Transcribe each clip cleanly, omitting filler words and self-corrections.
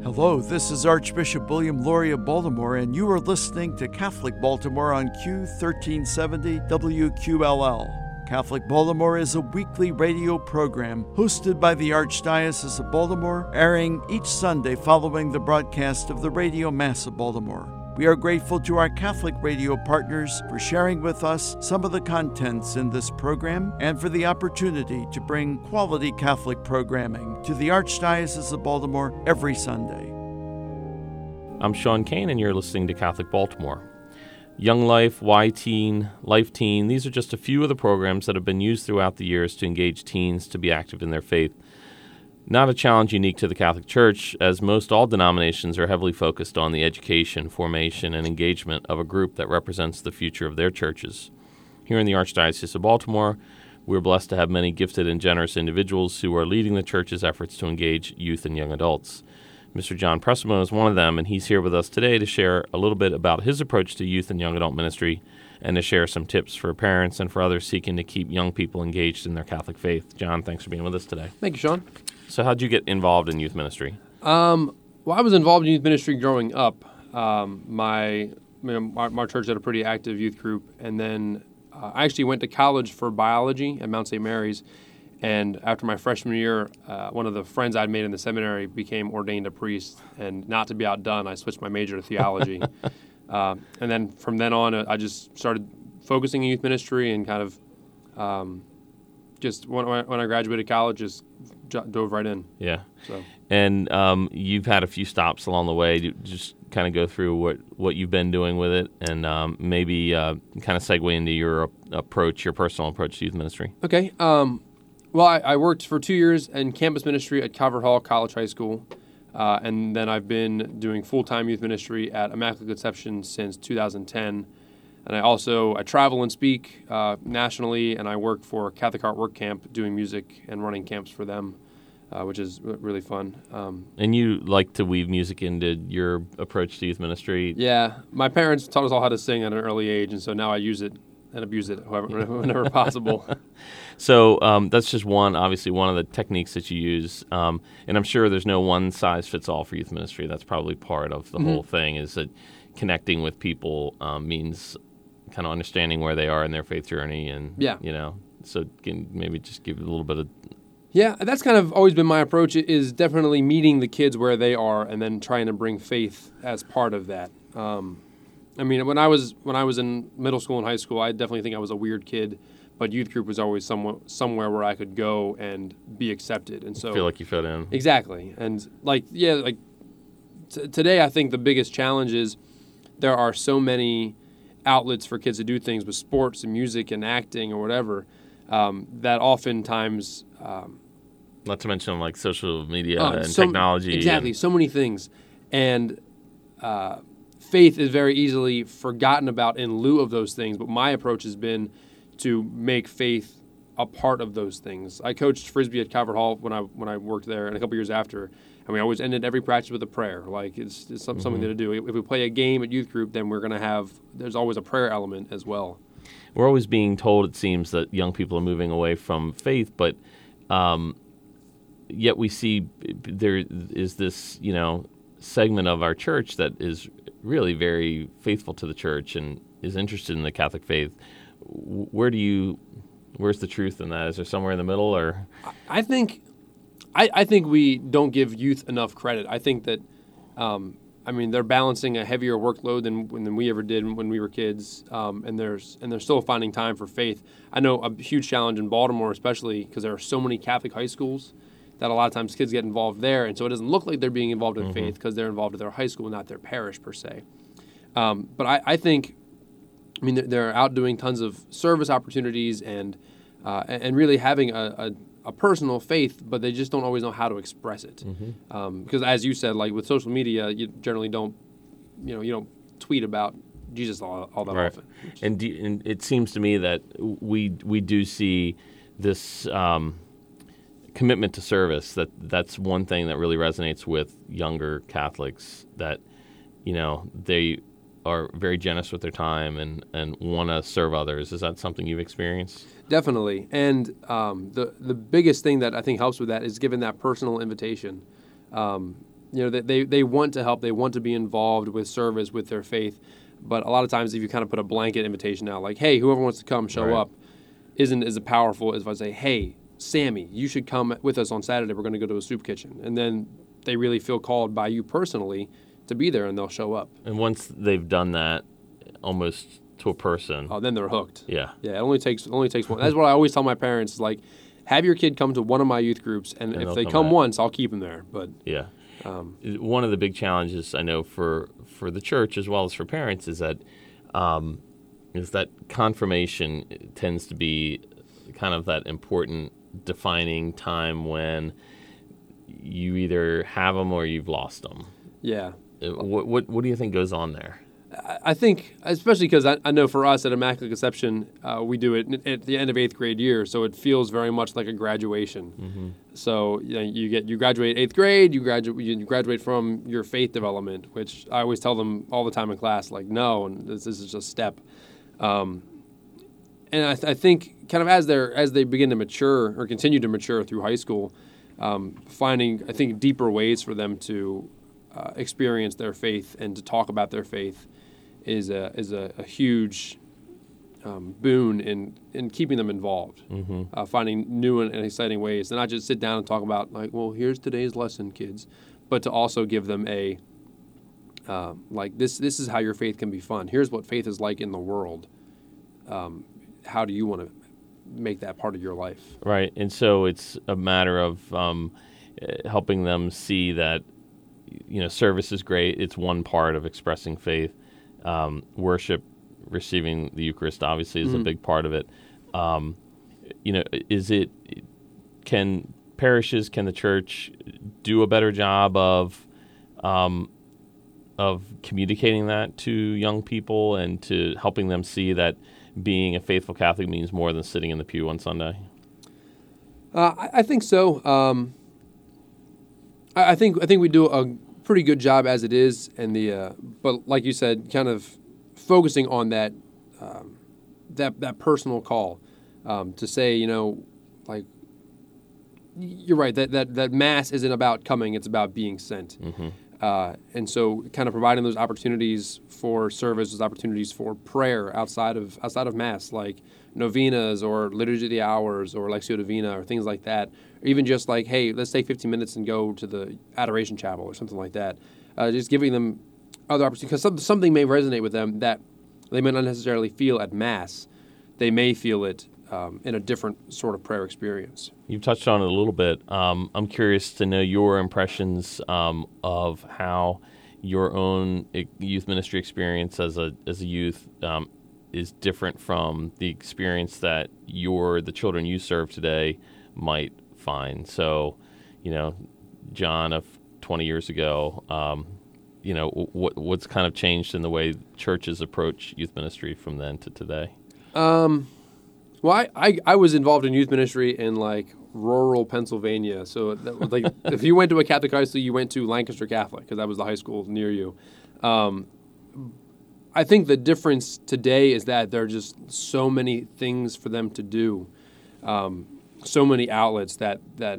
Hello, this is Archbishop William Laurie of Baltimore, and you are listening to Catholic Baltimore on Q1370 WQLL. Catholic Baltimore is a weekly radio program hosted by the Archdiocese of Baltimore, airing each Sunday following the broadcast of the Radio Mass of Baltimore. We are grateful to our Catholic radio partners for sharing with us some of the contents in this program and for the opportunity to bring quality Catholic programming to the Archdiocese of Baltimore every Sunday. I'm Sean Kane, and you're listening to Catholic Baltimore. Young Life, Y-Teen, Life Teen, these are just a few of the programs that have been used throughout the years to engage teens to be active in their faith. Not a challenge unique to the Catholic Church, as most all denominations are heavily focused on the education, formation, and engagement of a group that represents the future of their churches. Here in the Archdiocese of Baltimore, we're blessed to have many gifted and generous individuals who are leading the Church's efforts to engage youth and young adults. Mr. John Pressimo is one of them, and he's here with us today to share a little bit about his approach to youth and young adult ministry and to share some tips for parents and for others seeking to keep young people engaged in their Catholic faith. John, thanks for being with us today. Thank you, Sean. So how'd you get involved in youth ministry? Well, I was involved in youth ministry growing up. My church had a pretty active youth group, and then I actually went to college for biology at Mount St. Mary's, and after my freshman year, one of the friends I'd made in the seminary became ordained a priest, and not to be outdone, I switched my major to theology. And then from then on, I just started focusing on youth ministry and kind of just when I graduated college, just dove right in. Yeah. So. And you've had a few stops along the way. Just kind of go through what you've been doing with it, and maybe kind of segue into your personal approach to youth ministry. Okay. Well, I worked for 2 years in campus ministry at Calvert Hall College High School, and then I've been doing full-time youth ministry at Immaculate Conception since 2010. And I travel and speak nationally, and I work for Catholic Heart Work Camp doing music and running camps for them, which is really fun. And you like to weave music into your approach to youth ministry? Yeah. My parents taught us all how to sing at an early age, and so now I use it and abuse it whenever possible. So that's just obviously one of the techniques that you use. And I'm sure there's no one-size-fits-all for youth ministry. That's probably part of the whole thing, is that connecting with people means kind of understanding where they are in their faith journey, and so can maybe just give a little bit of. Yeah, that's kind of always been my approach. Is definitely meeting the kids where they are, and then trying to bring faith as part of that. I mean, when I was in middle school and high school, I definitely think I was a weird kid, but youth group was always somewhere where I could go and be accepted, and so feel like you fit in. Exactly, and today, I think the biggest challenge is there are so many outlets for kids to do things with sports and music and acting or whatever, that oftentimes... not to mention like social media and technology. Exactly, so many things. And faith is very easily forgotten about in lieu of those things, but my approach has been to make faith a part of those things. I coached Frisbee at Calvert Hall when I worked there, and a couple years after, and we always ended every practice with a prayer. Like it's something to do. If we play a game at youth group, then there's always a prayer element as well. We're always being told, it seems, that young people are moving away from faith, but yet we see there is this, segment of our church that is really very faithful to the church and is interested in the Catholic faith. Where's the truth in that? Is there somewhere in the middle, or? I think we don't give youth enough credit. I think that, they're balancing a heavier workload than we ever did when we were kids, and they're still finding time for faith. I know a huge challenge in Baltimore, especially because there are so many Catholic high schools that a lot of times kids get involved there, and so it doesn't look like they're being involved in faith because they're involved with their high school, not their parish per se. But I think, they're out doing tons of service opportunities and really having a personal faith, but they just don't always know how to express it. Because as you said, like with social media, you generally don't tweet about Jesus all that often. And it seems to me that we do see this commitment to service. That's one thing that really resonates with younger Catholics, that they are very generous with their time and want to serve others. Is that something you've experienced? Definitely. And the biggest thing that I think helps with that is giving that personal invitation. they want to help, they want to be involved with service, with their faith, but a lot of times if you kind of put a blanket invitation out, like, hey, whoever wants to come, show Right. up, isn't as powerful as if I say, hey, Sammy, you should come with us on Saturday. We're going to go to a soup kitchen, and then they really feel called by you personally to be there, and they'll show up. And once they've done that, almost to a person, Oh, then they're hooked. yeah, Yeah, it only takes one. That's what I always tell my parents is like, have your kid come to one of my youth groups, and if they'll they come come back. once, I'll keep them there. But yeah. One of the big challenges I know for the church as well as for parents is that confirmation tends to be kind of that important defining time when you either have them or you've lost them. yeah, What do you think goes on there? I think, especially because I know for us at Immaculate Conception, we do it at the end of 8th grade year, so it feels very much like a graduation. Mm-hmm. So you graduate 8th grade, you graduate from your faith development, which I always tell them all the time in class, like, no, and this is just a step. And I think kind of as they begin to mature or continue to mature through high school, finding, I think, deeper ways for them to experience their faith and to talk about their faith is a huge boon in keeping them involved, finding new and exciting ways, and not just sit down and talk about like, well, here's today's lesson, kids, but to also give them a like this is how your faith can be fun. Here's what faith is like in the world. How do you want to make that part of your life? Right, and so it's a matter of helping them see that service is great. It's one part of expressing faith. Worship, receiving the Eucharist, obviously, is a big part of it. Can the church do a better job of communicating that to young people and to helping them see that being a faithful Catholic means more than sitting in the pew on Sunday? I think so. I think we do a pretty good job as it is, and but like you said, kind of focusing on that that personal call to say, like, you're right, that Mass isn't about coming; it's about being sent. Mm-hmm. And so, kind of providing those opportunities for service, those opportunities for prayer outside of Mass, like novenas or Liturgy of the Hours or Lectio Divina or things like that. Or even just like, hey, let's take 15 minutes and go to the Adoration Chapel or something like that. Just giving them other opportunities, because something may resonate with them that they may not necessarily feel at Mass. They may feel it in a different sort of prayer experience. You've touched on it a little bit. I'm curious to know your impressions of how your own youth ministry experience as a youth is different from the experience that the children you serve today might find. So, John of 20 years ago, what's kind of changed in the way churches approach youth ministry from then to today? Well, I was involved in youth ministry in like rural Pennsylvania. So that was like if you went to a Catholic high school, you went to Lancaster Catholic because that was the high school near you. I think the difference today is that there are just so many things for them to do, so many outlets that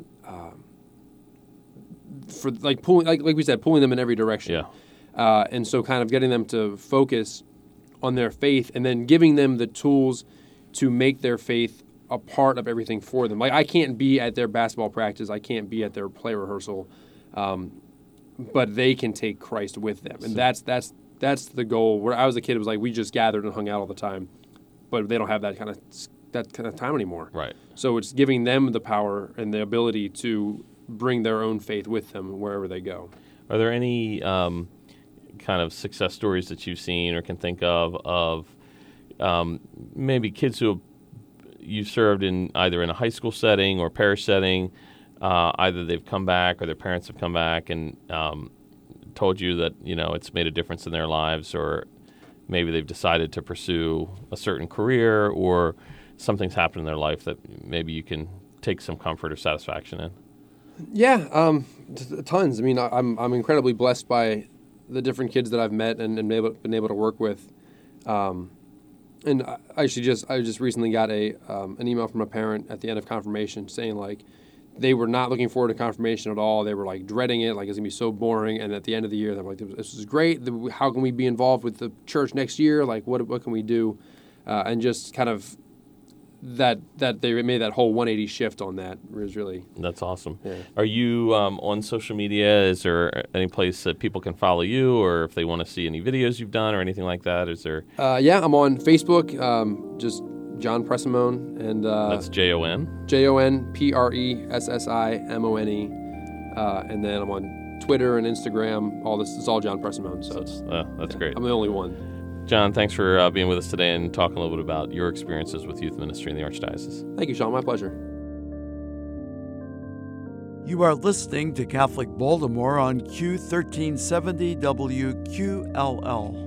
for like pulling, like we said, pulling them in every direction. Yeah. And so kind of getting them to focus on their faith and then giving them the tools to make their faith a part of everything for them. Like I can't be at their basketball practice, I can't be at their play rehearsal, but they can take Christ with them, and that's the goal. Where I was a kid, it was like we just gathered and hung out all the time, but they don't have that kind of time anymore. Right. So it's giving them the power and the ability to bring their own faith with them wherever they go. Are there any kind of success stories that you've seen or can think of maybe kids who you've served in either in a high school setting or parish setting, either they've come back or their parents have come back and told you that it's made a difference in their lives, or maybe they've decided to pursue a certain career, or something's happened in their life that maybe you can take some comfort or satisfaction in? Yeah, tons. I mean, I'm incredibly blessed by the different kids that I've met and been able to work with. And I just recently got an email from a parent at the end of confirmation saying like, they were not looking forward to confirmation at all. They were like dreading it, like it's gonna be so boring. And at the end of the year, they're like, "This is great. How can we be involved with the church next year? Like, what can we do?" And just kind of that they made that whole 180 shift on that was really. That's awesome. Yeah. Are you on social media? Is there any place that people can follow you, or if they want to see any videos you've done or anything like that? Is there? Yeah, I'm on Facebook. Just John Pressimone, and That's Jon. JonPressimone, and then I'm on Twitter and Instagram. All this is all John Pressimone. So That's great. I'm the only one. John, thanks for being with us today and talking a little bit about your experiences with youth ministry in the Archdiocese. Thank you, Sean. My pleasure. You are listening to Catholic Baltimore on Q1370 WQLL.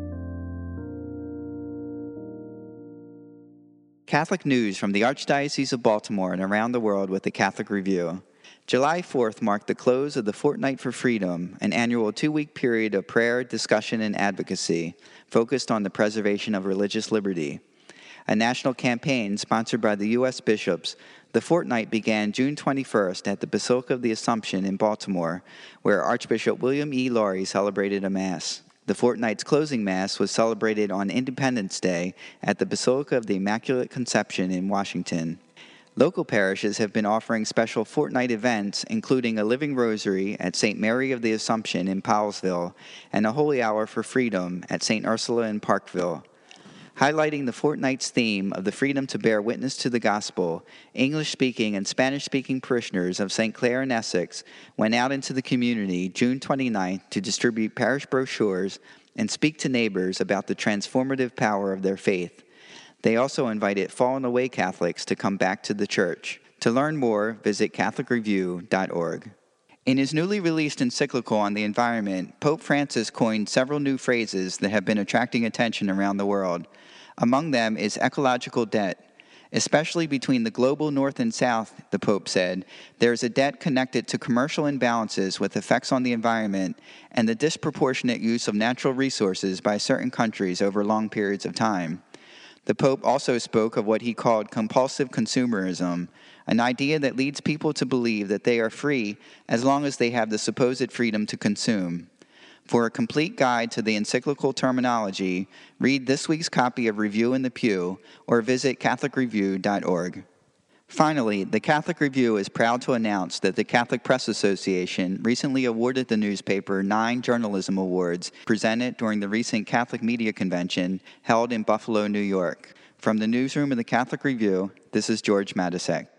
Catholic news from the Archdiocese of Baltimore and around the world with the Catholic Review. July 4th marked the close of the Fortnight for Freedom, an annual 2-week period of prayer, discussion, and advocacy focused on the preservation of religious liberty. A national campaign sponsored by the U.S. bishops, the Fortnight began June 21st at the Basilica of the Assumption in Baltimore, where Archbishop William E. Lori celebrated a Mass. The Fortnight's closing Mass was celebrated on Independence Day at the Basilica of the Immaculate Conception in Washington. Local parishes have been offering special Fortnight events, including a Living Rosary at St. Mary of the Assumption in Powellsville and a Holy Hour for Freedom at St. Ursula in Parkville. Highlighting the Fortnight's theme of the freedom to bear witness to the gospel, English-speaking and Spanish-speaking parishioners of St. Clair in Essex went out into the community June 29th to distribute parish brochures and speak to neighbors about the transformative power of their faith. They also invited fallen away Catholics to come back to the church. To learn more, visit CatholicReview.org. In his newly released encyclical on the environment, Pope Francis coined several new phrases that have been attracting attention around the world. Among them is ecological debt. Especially between the global north and south, the Pope said, there is a debt connected to commercial imbalances with effects on the environment and the disproportionate use of natural resources by certain countries over long periods of time. The Pope also spoke of what he called compulsive consumerism, an idea that leads people to believe that they are free as long as they have the supposed freedom to consume. For a complete guide to the encyclical terminology, read this week's copy of Review in the Pew or visit CatholicReview.org. Finally, the Catholic Review is proud to announce that the Catholic Press Association recently awarded the newspaper 9 journalism awards presented during the recent Catholic Media Convention held in Buffalo, New York. From the newsroom of the Catholic Review, this is George Matisek.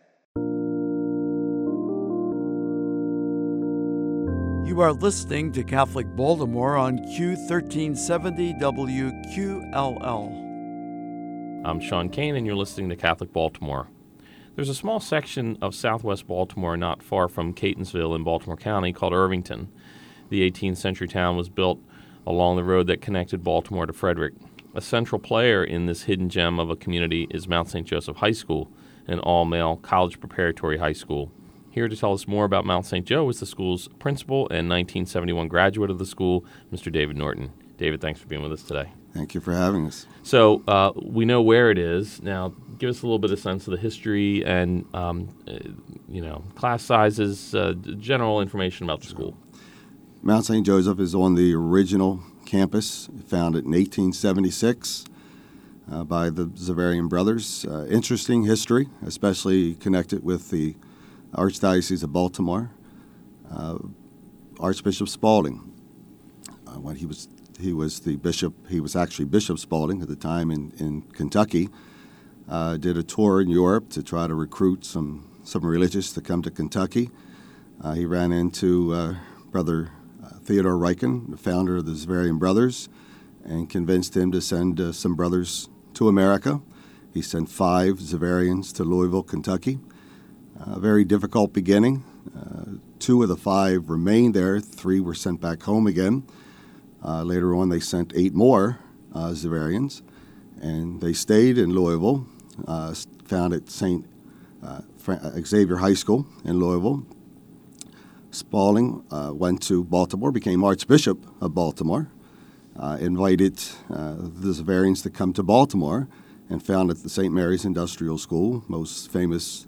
You are listening to Catholic Baltimore on Q1370 WQLL. I'm Sean Kane, and you're listening to Catholic Baltimore. There's a small section of southwest Baltimore not far from Catonsville in Baltimore County called Irvington. The 18th century town was built along the road that connected Baltimore to Frederick. A central player in this hidden gem of a community is Mount St. Joseph High School, an all-male college preparatory high school. Here to tell us more about Mount St. Joe is the school's principal and 1971 graduate of the school, Mr. David Norton. David, thanks for being with us today. Thank you for having us. So we know where it is. Now, give us a little bit of sense of the history and, class sizes, general information about the school. Mount St. Joseph is on the original campus, founded in 1876 by the Xaverian brothers. Interesting history, especially connected with the Archdiocese of Baltimore. Archbishop Spalding, when he was the bishop, he was actually Bishop Spalding at the time in Kentucky, did a tour in Europe to try to recruit some religious to come to Kentucky. He ran into Brother Theodore Ryken, the founder of the Xaverian Brothers, and convinced him to send some brothers to America. He sent 5 Xaverians to Louisville, Kentucky. A very difficult beginning. 2 of the 5 remained there. 3 were sent back home again. Later on, they sent 8 more Xaverians, and they stayed in Louisville, founded St. Xavier High School in Louisville. Spalding went to Baltimore, became Archbishop of Baltimore, invited the Xaverians to come to Baltimore, and founded the St. Mary's Industrial School, most famous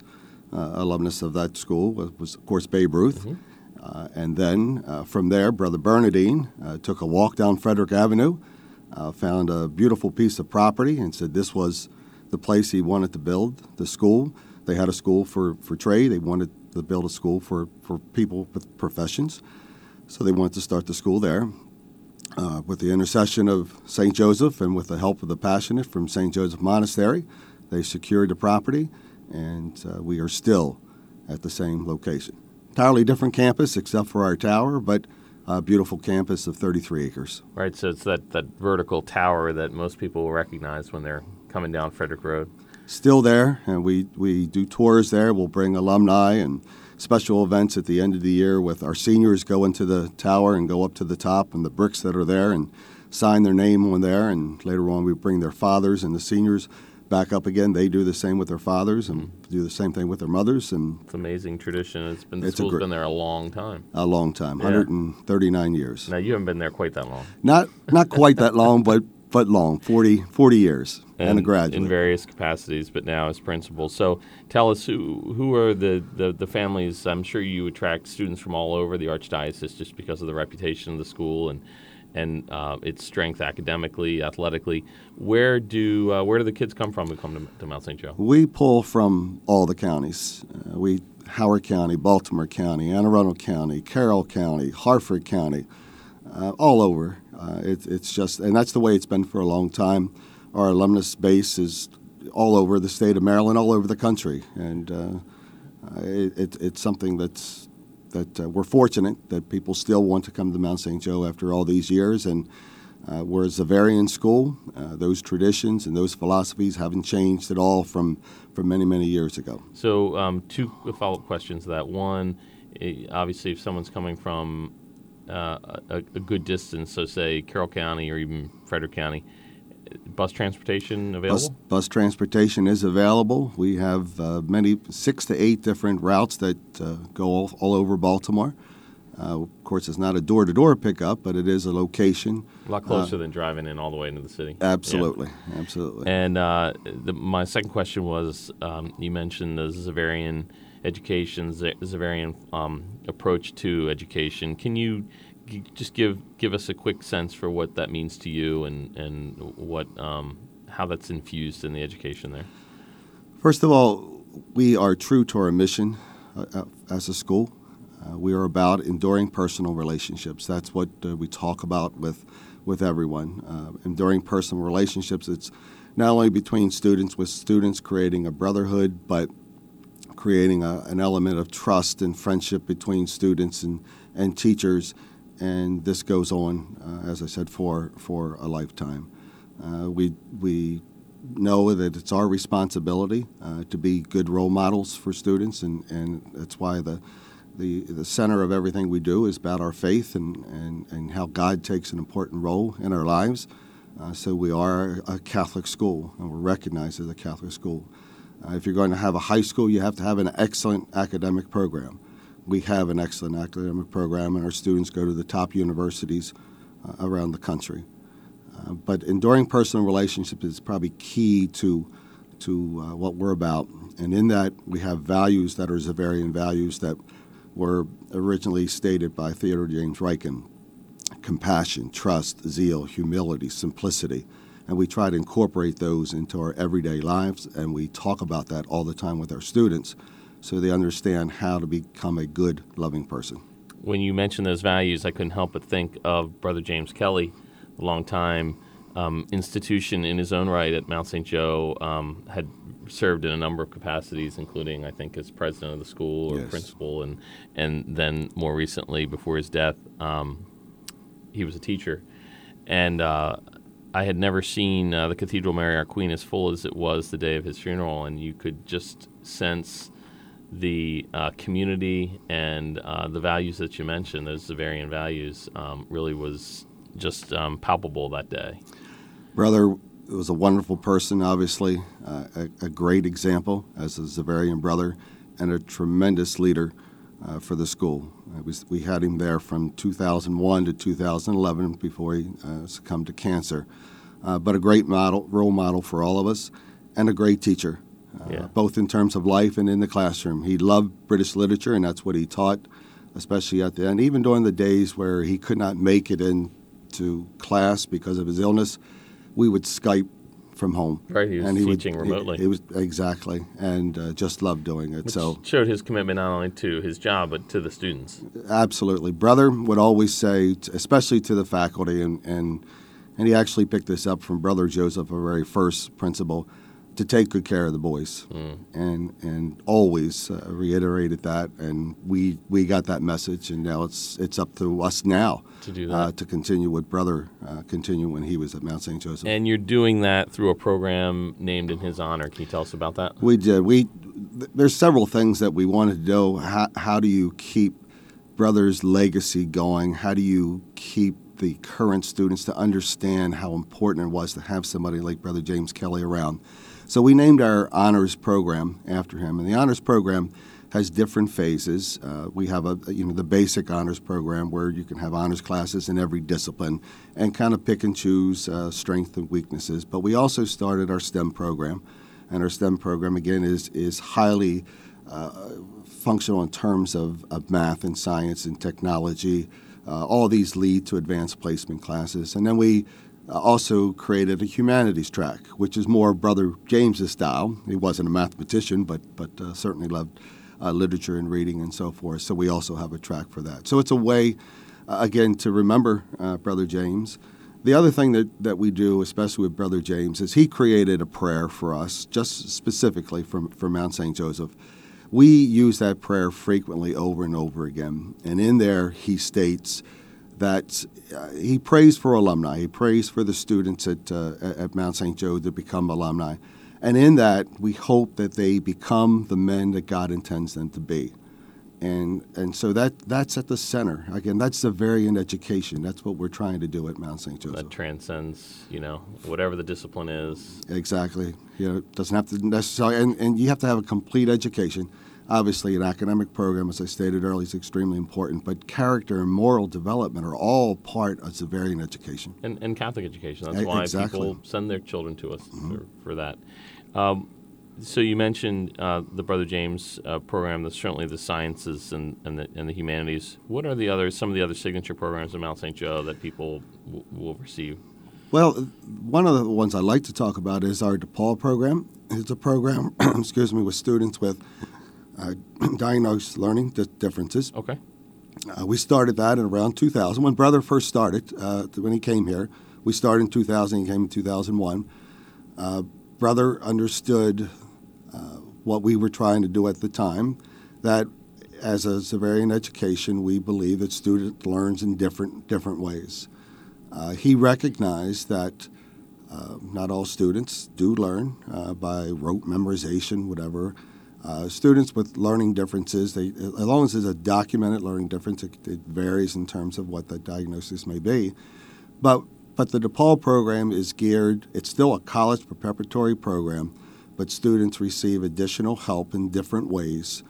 alumnus of that school was of course, Babe Ruth. And then from there, Brother Bernardine took a walk down Frederick Avenue, found a beautiful piece of property, and said this was the place he wanted to build the school. They had a school for trade. They wanted to build a school for people with professions. So they wanted to start the school there. With the intercession of St. Joseph and with the help of the Passionate from St. Joseph Monastery, they secured the property, and we are still at the same location. Entirely different campus except for our tower, but a beautiful campus of 33 acres. Right, so it's that vertical tower that most people will recognize when they're coming down Frederick Road. Still there, and we do tours there. We'll bring alumni and special events at the end of the year with our seniors go into the tower and go up to the top and the bricks that are there and sign their name on there. And later on, we bring their fathers and the seniors back up again. They do the same with their fathers and do the same thing with their mothers. And it's an amazing tradition. The school's been there a long time. A long time, yeah. 139 years. Now, you haven't been there quite that long. Not quite that long, but long, 40 years, and a graduate. In various capacities, but now as principal. So tell us, who are the families? I'm sure you attract students from all over the Archdiocese just because of the reputation of the school and its strength academically, athletically. Where do the kids come from who come to Mount St. Joe? We pull from all the counties. Howard County, Baltimore County, Anne Arundel County, Carroll County, Harford County, all over. It's just, and that's the way it's been for a long time. Our alumnus base is all over the state of Maryland, all over the country, and it's something that we're fortunate that people still want to come to Mount St. Joe after all these years. And we're a Xaverian school. Those traditions and those philosophies haven't changed at all from many, many years ago. So two follow-up questions to that. One, obviously, if someone's coming from a good distance, so say Carroll County or even Frederick County, bus transportation available? Bus transportation is available. We have 6 to 8 different routes that go all over Baltimore. Of course, it's not a door-to-door pickup, but it is a location. A lot closer than driving in all the way into the city. Absolutely, yeah. Absolutely. And my second question was, you mentioned the Xaverian education, Xaverian approach to education. Can you just give us a quick sense for what that means to you and what how that's infused in the education there? First of all, we are true to our mission as a school. We are about enduring personal relationships. That's what we talk about with everyone. Enduring personal relationships, it's not only between students, with students creating a brotherhood, but creating an element of trust and friendship between students and teachers. And this goes on, as I said, for a lifetime. We know that it's our responsibility to be good role models for students, and that's why the center of everything we do is about our faith and how God takes an important role in our lives. So we are a Catholic school, and we're recognized as a Catholic school. If you're going to have a high school, you have to have an excellent academic program. We have an excellent academic program, and our students go to the top universities around the country. But enduring personal relationships is probably key to what we're about. And in that, we have values that are Xaverian values that were originally stated by Theodore James Ryken: compassion, trust, zeal, humility, simplicity. And we try to incorporate those into our everyday lives, and we talk about that all the time with our students so they understand how to become a good, loving person. When you mention those values, I couldn't help but think of Brother James Kelly, a long-time institution in his own right at Mount St. Joe, had served in a number of capacities, including, I think, as president of the school or yes. principal, and then more recently, before his death, he was a teacher. And I had never seen the Cathedral Mary Our Queen as full as it was the day of his funeral, and you could just sense the community and the values that you mentioned, those Xaverian values, really was just palpable that day. Brother was a wonderful person, obviously, a great example as a Xaverian brother, and a tremendous leader for the school. We had him there from 2001 to 2011 before he succumbed to cancer. But a great role model for all of us, and a great teacher. both in terms of life and in the classroom. He loved British literature, and that's what he taught, especially at the end. Even during the days where he could not make it into class because of his illness, we would Skype from home. Right, he was teaching remotely. He was exactly, and just loved doing it. Which so showed his commitment not only to his job but to the students. Absolutely, Brother would always say, especially to the faculty, and he actually picked this up from Brother Joseph, our very first principal, to take good care of the boys, and always reiterated that, and we got that message, and now it's up to us now to do that, to continue what Brother continued when he was at Mount St. Joseph. And you're doing that through a program named in his honor. Can you tell us about that? We did. There's several things that we wanted to do. How do you keep Brother's legacy going? How do you keep the current students to understand how important it was to have somebody like Brother James Kelly around? So we named our honors program after him, and the honors program has different phases. We have the basic honors program where you can have honors classes in every discipline and kind of pick and choose strengths and weaknesses. But we also started our STEM program, and our STEM program again is highly functional in terms of math and science and technology. All of these lead to advanced placement classes, and then we also created a humanities track, which is more Brother James's style. He wasn't a mathematician, but certainly loved literature and reading and so forth. So we also have a track for that. So it's a way, again, to remember Brother James. The other thing that we do, especially with Brother James, is he created a prayer for us, just specifically for Mount St. Joseph. We use that prayer frequently over and over again. And in there, he states that he prays for alumni. He prays for the students at Mount St. Joe to become alumni. And in that, we hope that they become the men that God intends them to be. And so that's at the center. Again, that's Xaverian education. That's what we're trying to do at Mount St. Joseph. That transcends, whatever the discipline is. Exactly. It doesn't have to necessarily, and you have to have a complete education. Obviously, an academic program, as I stated earlier, is extremely important, but character and moral development are all part of Xaverian education. And Catholic education. That's why people send their children to us for that. So you mentioned the Brother James program. That's certainly the sciences and the humanities. What are some of the other signature programs at Mount St. Joe that people will receive? Well, one of the ones I like to talk about is our DePaul program. It's a program, with students with diagnosed learning differences. Okay. We started that in around 2000. When Brother first started, when he came here, we started in 2000. He came in 2001. Brother understood what we were trying to do at the time, that as a Xaverian education, we believe that student learns in different ways. He recognized that not all students do learn by rote memorization, whatever. Students with learning differences, as long as there's a documented learning difference, it varies in terms of what the diagnosis may be. But the DePaul program is geared, it's still a college preparatory program, but students receive additional help in different ways,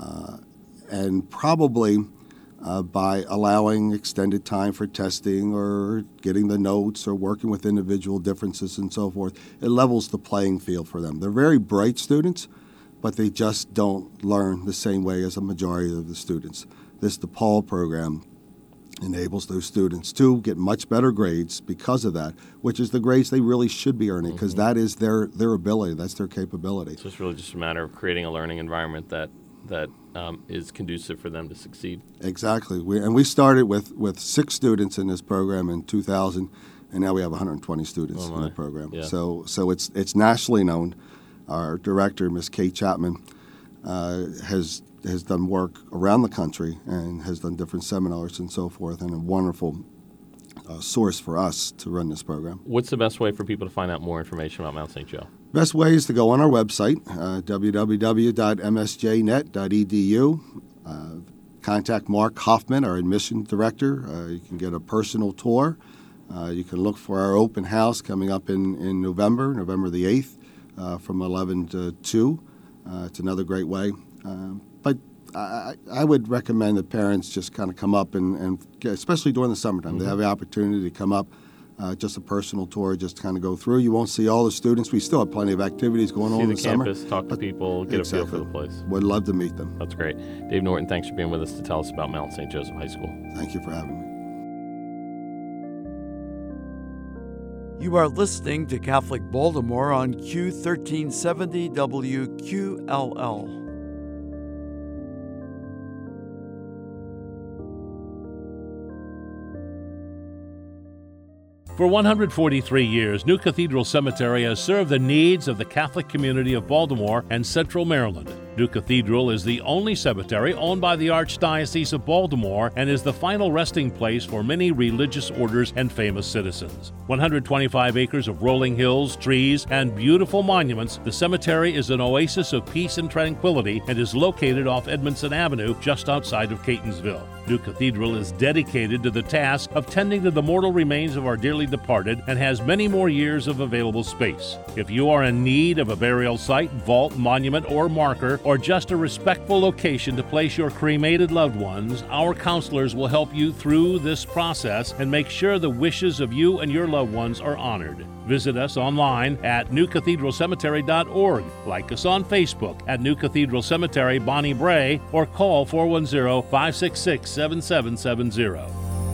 and probably by allowing extended time for testing or getting the notes or working with individual differences and so forth, it levels the playing field for them. They're very bright students, but they just don't learn the same way as a majority of the students. This DePaul program enables those students to get much better grades because of that, which is the grades they really should be earning, because that is their ability, that's their capability. So it's really just a matter of creating a learning environment that is conducive for them to succeed. Exactly. We started with 6 students in this program in 2000, and now we have 120 students in the program. Yeah. So it's nationally known. Our director, Ms. Kate Chapman, has done work around the country and has done different seminars and so forth, and a wonderful source for us to run this program. What's the best way for people to find out more information about Mount St. Joe? Best way is to go on our website, www.msjnet.edu. Contact Mark Hoffman, our admission director. You can get a personal tour. You can look for our open house coming up in November the 8th. From 11 to 2. It's another great way. But I would recommend that parents just kind of come up and especially during the summertime, they have the opportunity to come up, just a personal tour, just to kind of go through. You won't see all the students. We still have plenty of activities going on in the summer. See the campus, talk to people, get a feel for the place. Would love to meet them. That's great. Dave Norton, thanks for being with us to tell us about Mount St. Joseph High School. Thank you for having me. You are listening to Catholic Baltimore on Q1370 WQLL. For 143 years, New Cathedral Cemetery has served the needs of the Catholic community of Baltimore and Central Maryland. New Cathedral is the only cemetery owned by the Archdiocese of Baltimore and is the final resting place for many religious orders and famous citizens. 125 acres of rolling hills, trees, and beautiful monuments, the cemetery is an oasis of peace and tranquility and is located off Edmondson Avenue just outside of Catonsville. New Cathedral is dedicated to the task of tending to the mortal remains of our dearly departed and has many more years of available space. If you are in need of a burial site, vault, monument, or marker, or just a respectful location to place your cremated loved ones, our counselors will help you through this process and make sure the wishes of you and your loved ones are honored. Visit us online at newcathedralcemetery.org. Like us on Facebook at New Cathedral Cemetery, Bonnie Bray, or call 410-566-7770.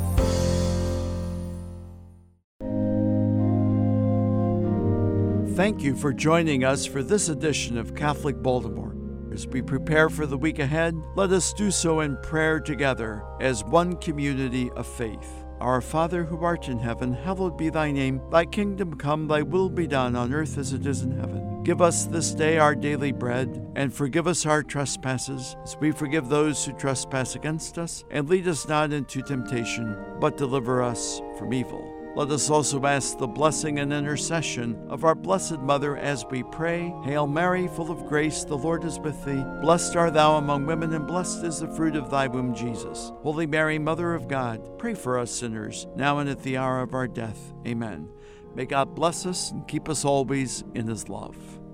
Thank you for joining us for this edition of Catholic Baltimore. As we prepare for the week ahead, let us do so in prayer together as one community of faith. Our Father who art in heaven, hallowed be thy name. Thy kingdom come, thy will be done on earth as it is in heaven. Give us this day our daily bread, and forgive us our trespasses, as we forgive those who trespass against us. And lead us not into temptation, but deliver us from evil. Let us also ask the blessing and intercession of our Blessed Mother as we pray. Hail Mary, full of grace, the Lord is with thee. Blessed art thou among women, and blessed is the fruit of thy womb, Jesus. Holy Mary, Mother of God, pray for us sinners, now and at the hour of our death. Amen. May God bless us and keep us always in his love.